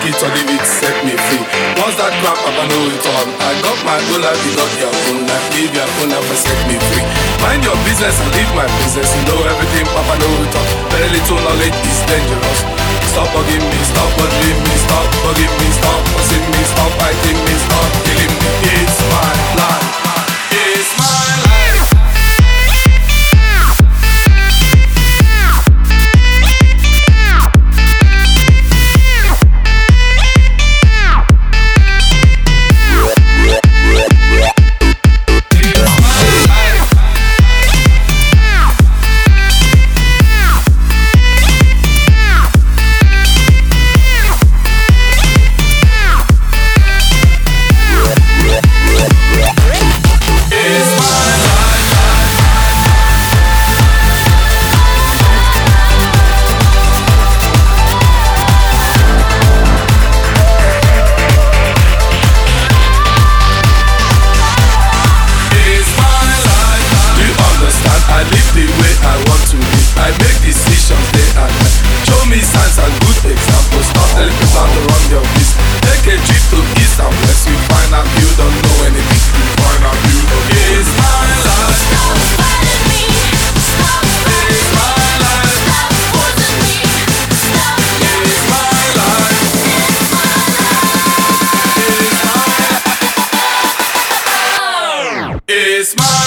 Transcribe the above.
take it or leave it, set me free. Once that crap, Papa know it all. I got my own life, you got your own life. Live your own life and set me free. Mind your business and leave my business. You know everything, Papa know it all. Very little knowledge is dangerous. Stop bugging me, stop bothering me, stop bugging me, stop fussing me, stop fighting me, stop killing me. It's my life. It's my life. It's my